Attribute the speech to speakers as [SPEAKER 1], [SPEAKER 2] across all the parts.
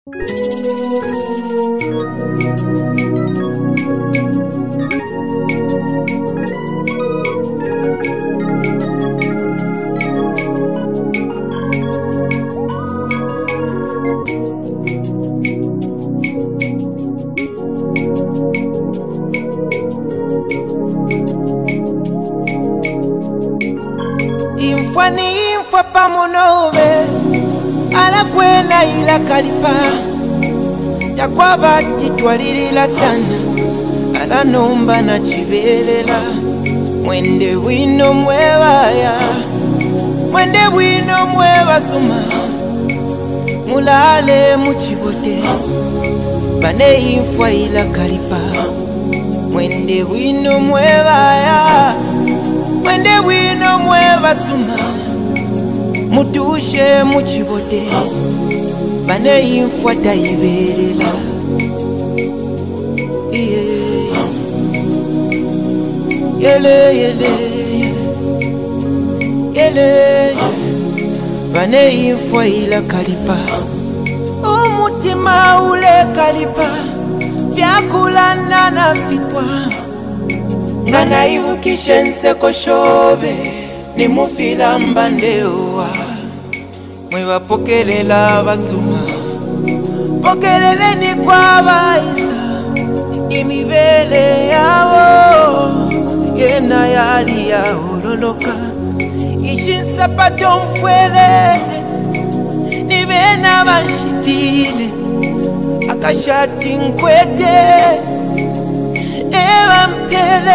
[SPEAKER 1] Infwa pamunove ala kwena ila kalipa Jakwaba titwalilila sana ala nomba na chivelela Mwende wino mwewaya Mwende wino mwewasuma Mulale muchibote Bane infwa ila kalipa Mwende wino mwewaya Mwende wino mwewasuma Mutushe muchibote Bane infwa taibelela Yele yele Yele Bane infwa ila kalipa Umutima ule kalipa Vyakulana na fipwa Ngana ivukishe nseko shobe Ni mufila mbandewa Mwewa pokelela basuma Pokelele ni kwa baisa Imibele yawo Yena yali ya hololoka Ishinsapato mfwele Nibena banshitile Akashati nkwete Ewa mpele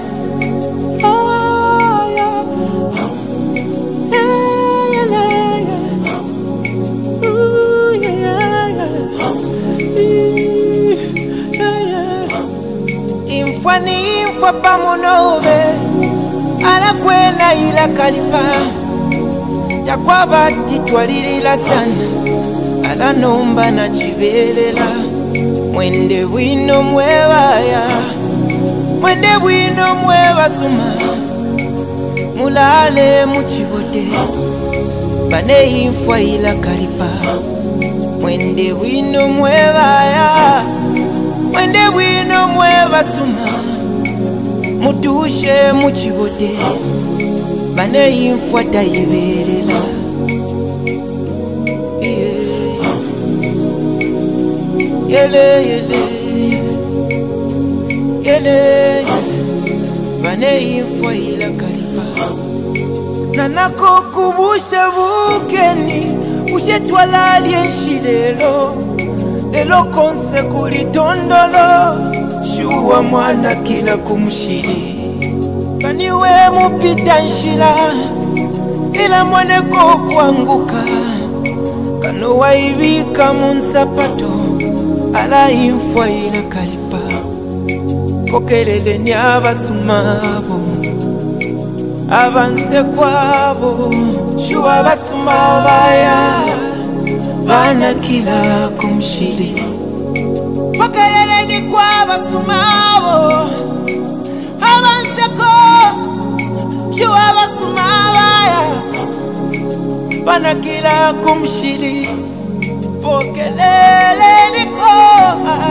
[SPEAKER 1] Infwani infwa pamunove ala kwena ila kalipa Jakwaba titwalilila sana ala nomba na chivelela Mwende wino mwewaya Mwende wino mwewasuma Mulale muchibote Bane infwa ila kalipa Mwende wino mwewaya Mwende wino mwewasuma Mutushe muchibote Bane infwa taibelela Yele yele Yele Bane infwa ila kalipa Nanako kubushe vukeni Ushe twalali enshilelo Lelo konse kulitondolo Shuwa mwana kila kumshili Kaniwe mupita nshila Ila mwaneko kuanguka Kano waivika munsapato Ala infwa ila kalipa Kokelele ni abasumabo Avanse kwabo Shuwa basumabaya Bana kila kumshili Kokelele ni kwa basumabo Avanse kwa Shuwa basumabaya Bana kila kumshili Pokelele ni kwa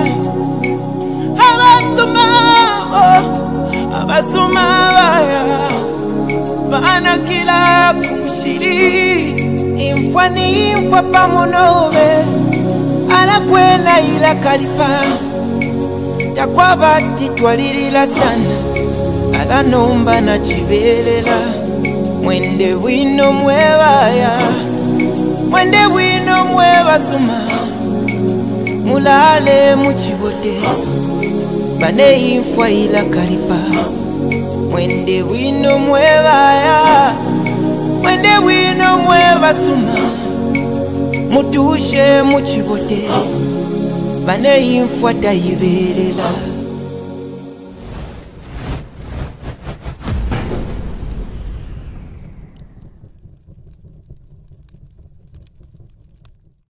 [SPEAKER 1] Abasumabaya Bana kila kumshili Infwani infwa pamunove ala kwena ila kalipa Jakwaba titwalilila sana ala nomba na chivelela Mwende wino mwewaya Mwende wino mwewasuma Mulale muchibote Bane infwa ila kalipa Mwende wino mwewaya Mwende wino mwewasuma Mutushe muchibote Bane infwa taibelela